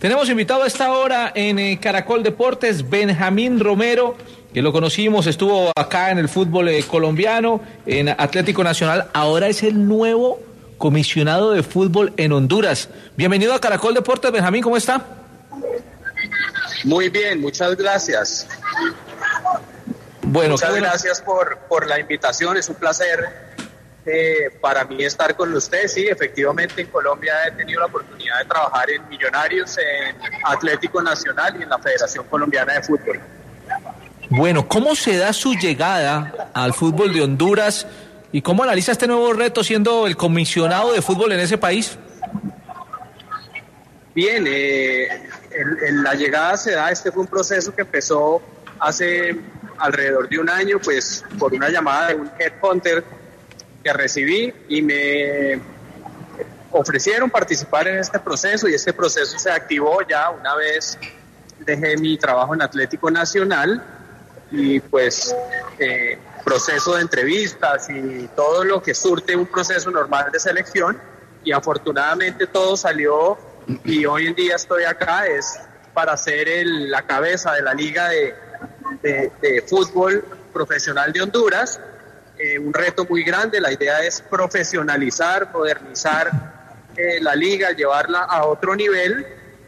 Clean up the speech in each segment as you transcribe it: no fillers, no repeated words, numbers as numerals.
Tenemos invitado a esta hora en Caracol Deportes Benjamín Romero, que lo conocimos, estuvo acá en el fútbol colombiano, en Atlético Nacional, ahora es el nuevo comisionado de fútbol en Honduras. Bienvenido a Caracol Deportes, Benjamín, ¿cómo está? Muy bien, muchas gracias. Bueno, muchas gracias por la invitación, es un placer para mí estar con usted. Sí, efectivamente en Colombia he tenido la oportunidad de trabajar en Millonarios, en Atlético Nacional y en la Federación Colombiana de Fútbol. Bueno, ¿cómo se da su llegada al fútbol de Honduras y cómo analiza este nuevo reto siendo el comisionado de fútbol en ese país? Bien, la llegada se da, este fue un proceso que empezó hace alrededor de un año, pues por una llamada de un headhunter que recibí y me ofrecieron participar en este proceso, y este proceso se activó ya una vez dejé mi trabajo en Atlético Nacional, y pues proceso de entrevistas y todo lo que surte un proceso normal de selección, y afortunadamente todo salió y hoy en día estoy acá es para ser la cabeza de la liga de fútbol profesional de Honduras. Un reto muy grande, la idea es profesionalizar, modernizar la liga, llevarla a otro nivel,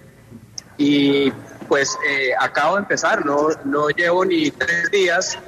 y pues acabo de empezar, no llevo ni 3 días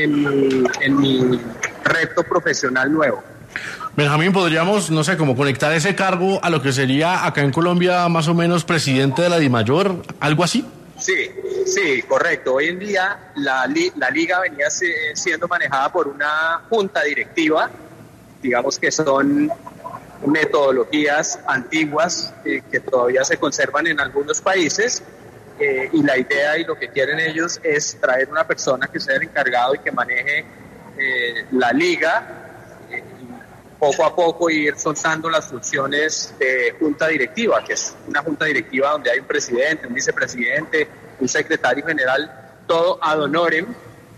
en mi reto profesional nuevo. Benjamín, ¿podríamos, no sé, como conectar ese cargo a lo que sería acá en Colombia más o menos presidente de la DIMAYOR, algo así? Sí, correcto. Hoy en día la liga venía siendo manejada por una junta directiva, digamos que son metodologías antiguas que todavía se conservan en algunos países, y la idea y lo que quieren ellos es traer una persona que sea el encargado y que maneje la liga, poco a poco ir soltando las funciones de junta directiva, que es una junta directiva donde hay un presidente, un vicepresidente, un secretario general, todo ad honorem,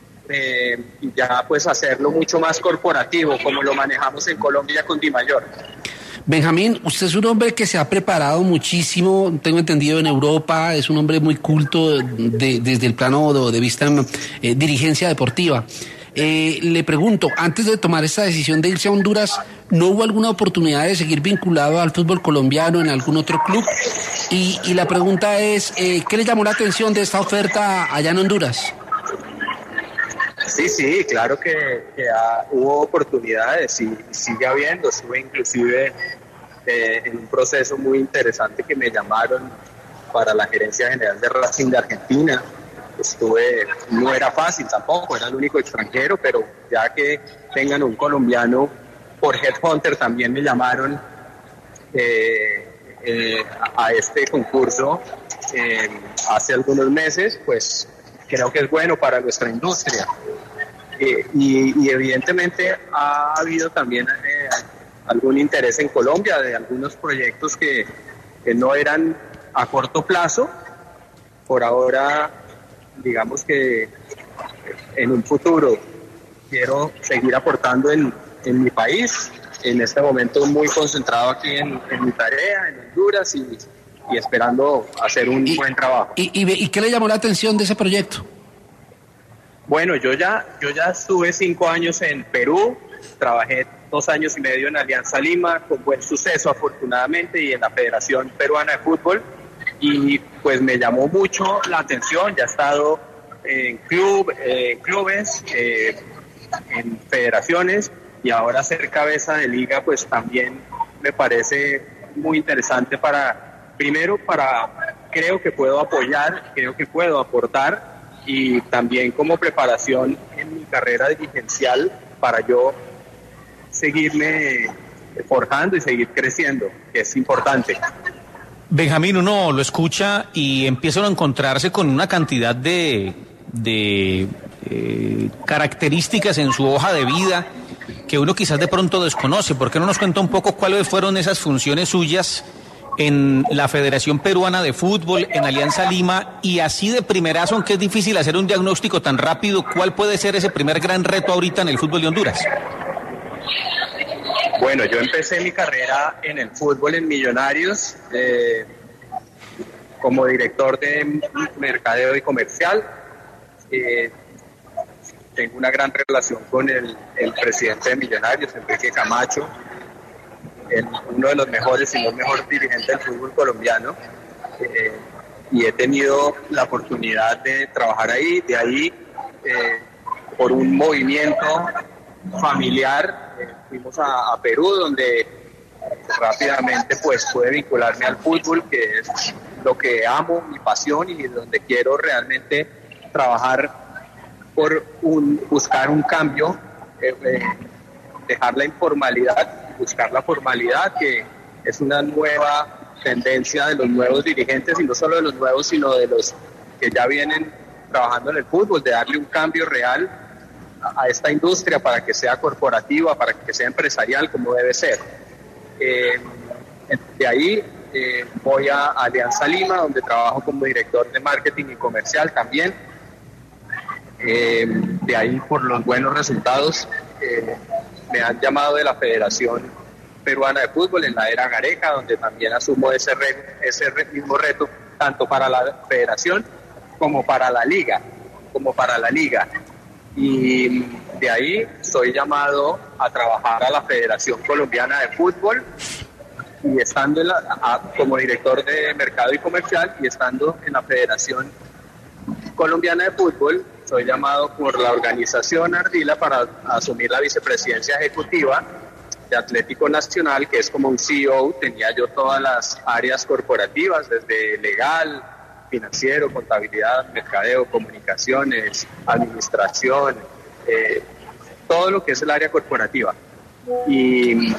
y ya pues hacerlo mucho más corporativo, como lo manejamos en Colombia con DIMAYOR. Benjamín, usted es un hombre que se ha preparado muchísimo, tengo entendido, en Europa, es un hombre muy culto desde el plano de vista dirigencia deportiva. Le pregunto, antes de tomar esta decisión de irse a Honduras, ¿no hubo alguna oportunidad de seguir vinculado al fútbol colombiano en algún otro club? Y la pregunta es, ¿qué le llamó la atención de esta oferta allá en Honduras? Sí, claro que hubo oportunidades y sigue habiendo. Estuve inclusive en un proceso muy interesante que me llamaron para la gerencia general de Racing de Argentina. No era fácil tampoco, era el único extranjero, pero ya que tengan un colombiano por headhunter, también me llamaron a este concurso hace algunos meses, pues creo que es bueno para nuestra industria. Y evidentemente ha habido también algún interés en Colombia de algunos proyectos que no eran a corto plazo. Por ahora, digamos que en un futuro quiero seguir aportando en mi país, en este momento muy concentrado aquí en mi tarea, en Honduras, y esperando hacer un buen trabajo. ¿Y qué le llamó la atención de ese proyecto? Bueno, yo ya estuve 5 años en Perú, trabajé 2 años y medio en Alianza Lima, con buen suceso afortunadamente, y en la Federación Peruana de Fútbol, y pues me llamó mucho la atención. Ya he estado en clubes, en federaciones, y ahora ser cabeza de liga pues también me parece muy interesante creo que puedo apoyar, creo que puedo aportar, y también como preparación en mi carrera dirigencial para yo seguirme forjando y seguir creciendo, que es importante. Benjamín, uno lo escucha y empieza a encontrarse con una cantidad de características en su hoja de vida que uno quizás de pronto desconoce. ¿Por qué no nos cuenta un poco cuáles fueron esas funciones suyas en la Federación Peruana de Fútbol, en Alianza Lima, y así de primerazo, aunque es difícil hacer un diagnóstico tan rápido, cuál puede ser ese primer gran reto ahorita en el fútbol de Honduras? Bueno, yo empecé mi carrera en el fútbol en Millonarios como director de mercadeo y comercial. Tengo una gran relación con el presidente de Millonarios, Enrique Camacho, uno de los mejores, si no el mejor dirigente del fútbol colombiano. Y he tenido la oportunidad de trabajar ahí. De ahí, por un movimiento familiar, fuimos a Perú, donde rápidamente pues pude vincularme al fútbol, que es lo que amo, mi pasión, y donde quiero realmente trabajar por buscar un cambio, dejar la informalidad, buscar la formalidad, que es una nueva tendencia de los nuevos dirigentes, y no solo de los nuevos, sino de los que ya vienen trabajando en el fútbol, de darle un cambio real a esta industria para que sea corporativa, para que sea empresarial como debe ser. De ahí voy a Alianza Lima, donde trabajo como director de marketing y comercial también. De ahí, por los buenos resultados, me han llamado de la Federación Peruana de Fútbol en la era Gareca, donde también asumo ese mismo reto, tanto para la federación como para la liga. Y de ahí soy llamado a trabajar a la Federación Colombiana de Fútbol, y estando como director de mercado y comercial, y estando en la Federación Colombiana de Fútbol, soy llamado por la organización Ardila para asumir la vicepresidencia ejecutiva de Atlético Nacional, que es como un CEO. Tenía yo todas las áreas corporativas, desde legal, financiero, contabilidad, mercadeo, comunicaciones, administración, todo lo que es el área corporativa. Y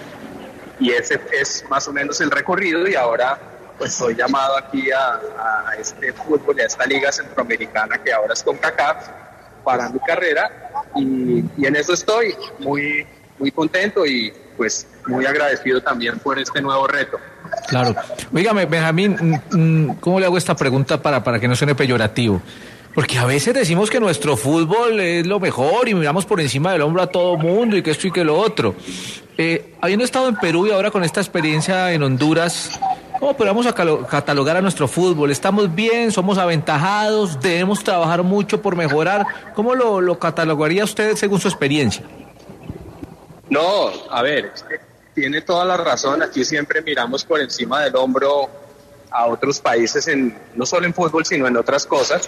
ese es más o menos el recorrido, y ahora pues soy llamado aquí a este fútbol y a esta liga centroamericana, que ahora es CONCACAF, para mi carrera, y en eso estoy muy contento y pues muy agradecido también por este nuevo reto. Claro. Óigame, Benjamín, ¿cómo le hago esta pregunta para que no suene peyorativo? Porque a veces decimos que nuestro fútbol es lo mejor y miramos por encima del hombro a todo mundo y que esto y que lo otro. Habiendo estado en Perú y ahora con esta experiencia en Honduras, ¿cómo podemos catalogar a nuestro fútbol? ¿Estamos bien? ¿Somos aventajados? ¿Debemos trabajar mucho por mejorar? ¿Cómo lo catalogaría usted según su experiencia? No, a ver, tiene toda la razón. Aquí siempre miramos por encima del hombro a otros países, no solo en fútbol, sino en otras cosas.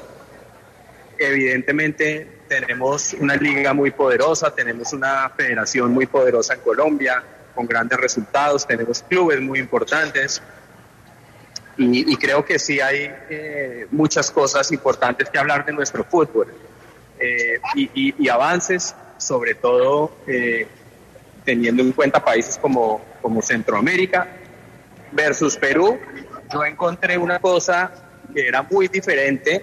Evidentemente tenemos una liga muy poderosa, tenemos una federación muy poderosa en Colombia, con grandes resultados, tenemos clubes muy importantes, y creo que sí hay muchas cosas importantes que hablar de nuestro fútbol, y avances, sobre todo teniendo en cuenta países como Centroamérica versus Perú. Yo encontré una cosa que era muy diferente,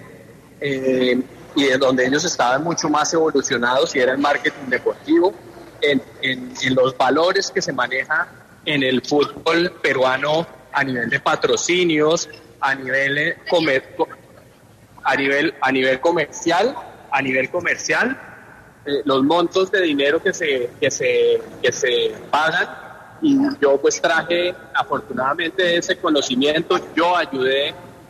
y en donde ellos estaban mucho más evolucionados, y era el marketing deportivo, en los valores que se maneja en el fútbol peruano a nivel de patrocinios, a nivel comercial, los montos de dinero que se pagan. Y yo pues traje afortunadamente ese conocimiento. Yo ayudé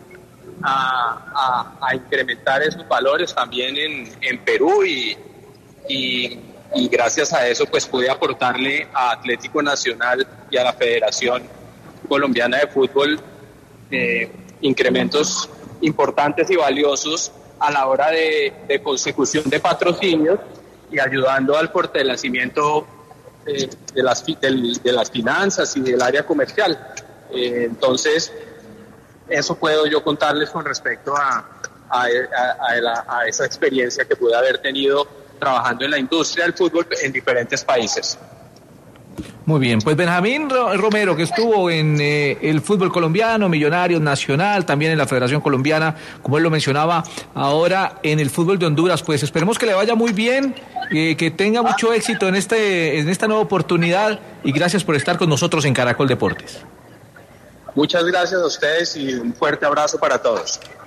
a incrementar esos valores también en Perú, y gracias a eso pues pude aportarle a Atlético Nacional y a la Federación Colombiana de Fútbol incrementos importantes y valiosos a la hora de consecución de patrocinios, y ayudando al fortalecimiento de las finanzas y del área comercial. Entonces, eso puedo yo contarles con respecto a esa experiencia que pude haber tenido trabajando en la industria del fútbol en diferentes países. Muy bien, pues Benjamín Romero, que estuvo en el fútbol colombiano, Millonarios, Nacional, también en la Federación Colombiana, como él lo mencionaba, ahora en el fútbol de Honduras. Pues esperemos que le vaya muy bien, que tenga mucho éxito en esta nueva oportunidad, y gracias por estar con nosotros en Caracol Deportes. Muchas gracias a ustedes y un fuerte abrazo para todos.